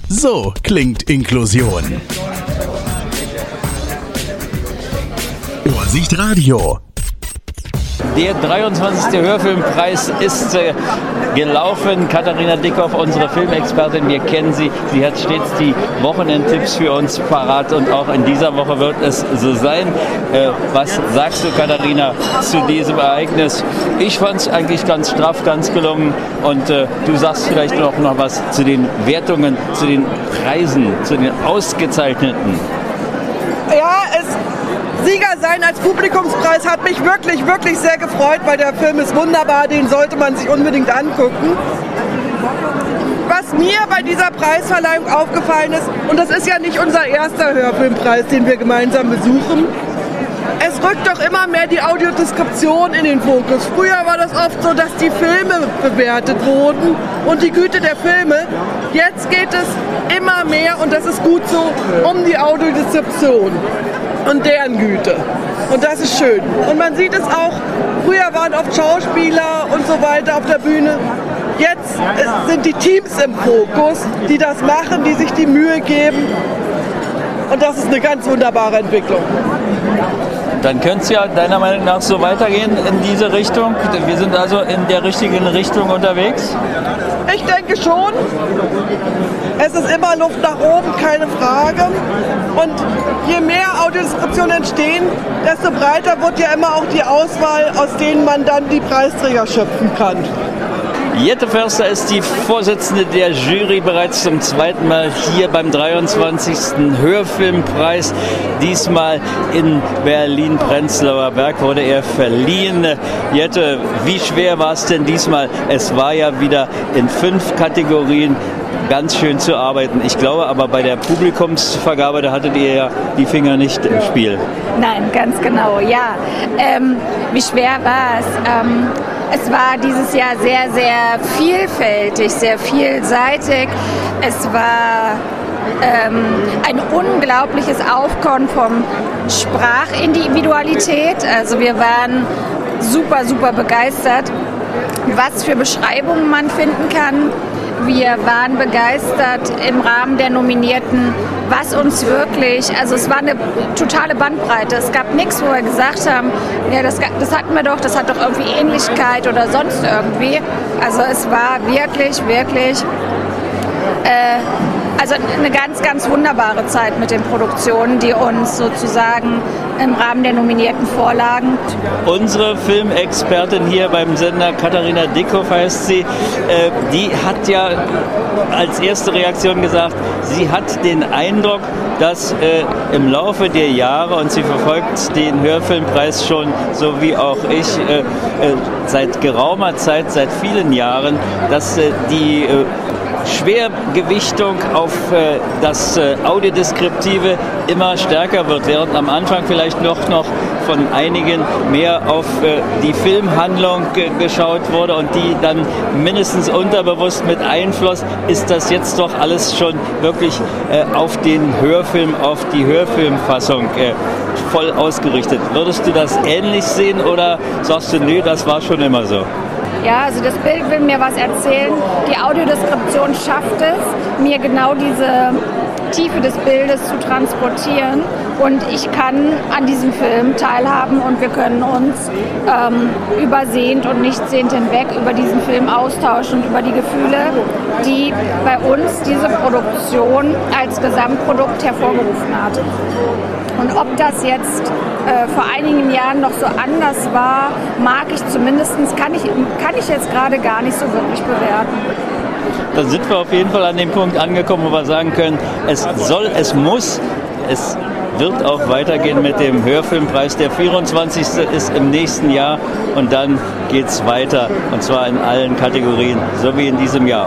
So klingt Inklusion. Ursicht Radio. Der 23. Hörfilmpreis ist gelaufen. Katharina Dickhoff, unsere Filmexpertin, wir kennen sie. Sie hat stets die Wochenendtipps für uns parat und auch in dieser Woche wird es so sein. Was sagst du, Katharina, zu diesem Ereignis? Ich fand es eigentlich ganz straff, ganz gelungen und du sagst vielleicht noch was zu den Wertungen, zu den Preisen, zu den Ausgezeichneten. Ja, Sieger sein als Publikumspreis hat mich wirklich, wirklich sehr gefreut, weil der Film ist wunderbar, den sollte man sich unbedingt angucken. Was mir bei dieser Preisverleihung aufgefallen ist, und das ist ja nicht unser erster Hörfilmpreis, den wir gemeinsam besuchen, es rückt doch immer mehr die Audiodeskription in den Fokus. Früher war das oft so, dass die Filme bewertet wurden und die Güte der Filme. Jetzt geht es immer mehr, und das ist gut so, um die Audiodeskription und deren Güte. Und das ist schön. Und man sieht es auch, früher waren oft Schauspieler und so weiter auf der Bühne. Jetzt sind die Teams im Fokus, die das machen, die sich die Mühe geben. Und das ist eine ganz wunderbare Entwicklung. Dann könnte es ja deiner Meinung nach so weitergehen in diese Richtung. Wir sind also in der richtigen Richtung unterwegs. Ich denke schon. Es ist immer Luft nach oben, keine Frage. Und je mehr Audiodeskriptionen entstehen, desto breiter wird ja immer auch die Auswahl, aus denen man dann die Preisträger schöpfen kann. Jette Förster ist die Vorsitzende der Jury, bereits zum zweiten Mal hier beim 23. Hörfilmpreis. Diesmal in Berlin-Prenzlauer Berg wurde er verliehen. Jette, wie schwer war es denn diesmal? Es war ja wieder in 5 Kategorien ganz schön zu arbeiten. Ich glaube aber bei der Publikumsvergabe, da hattet ihr ja die Finger nicht im Spiel. Nein, ganz genau, ja. Wie schwer war es? Es war dieses Jahr sehr, sehr vielfältig, sehr vielseitig. Es war ein unglaubliches Aufkommen von Sprachindividualität. Also wir waren super, super begeistert, was für Beschreibungen man finden kann. Wir waren begeistert im Rahmen der Nominierten, was uns wirklich, also es war eine totale Bandbreite. Es gab nichts, wo wir gesagt haben, ja, das hatten wir doch, das hat doch irgendwie Ähnlichkeit oder sonst irgendwie. Also es war wirklich, wirklich also eine ganz, ganz wunderbare Zeit mit den Produktionen, die uns sozusagen im Rahmen der Nominierten vorlagen. Unsere Filmexpertin hier beim Sender, Katharina Dickhoff heißt sie, die hat ja als erste Reaktion gesagt, sie hat den Eindruck, dass im Laufe der Jahre, und sie verfolgt den Hörfilmpreis schon, so wie auch ich, seit geraumer Zeit, seit vielen Jahren, dass die Schwergewichtung auf das Audiodeskriptive immer stärker wird, während am Anfang vielleicht noch von einigen mehr auf die Filmhandlung geschaut wurde und die dann mindestens unterbewusst mit einfloss, ist das jetzt doch alles schon wirklich auf den Hörfilm, auf die Hörfilmfassung voll ausgerichtet. Würdest du das ähnlich sehen oder sagst du, nee, das war schon immer so? Ja, also das Bild will mir was erzählen. Die Audiodeskription schafft es, mir genau diese Tiefe des Bildes zu transportieren. Und ich kann an diesem Film teilhaben und wir können uns übersehend und nicht sehend hinweg über diesen Film austauschen und über die Gefühle, die bei uns diese Produktion als Gesamtprodukt hervorgerufen hat. Und ob das jetzt vor einigen Jahren noch so anders war, mag ich zumindest, kann ich jetzt gerade gar nicht so wirklich bewerten. Da sind wir auf jeden Fall an dem Punkt angekommen, wo wir sagen können, es wird auch weitergehen mit dem Hörfilmpreis. Der 24. ist im nächsten Jahr und dann geht's weiter, und zwar in allen Kategorien, so wie in diesem Jahr.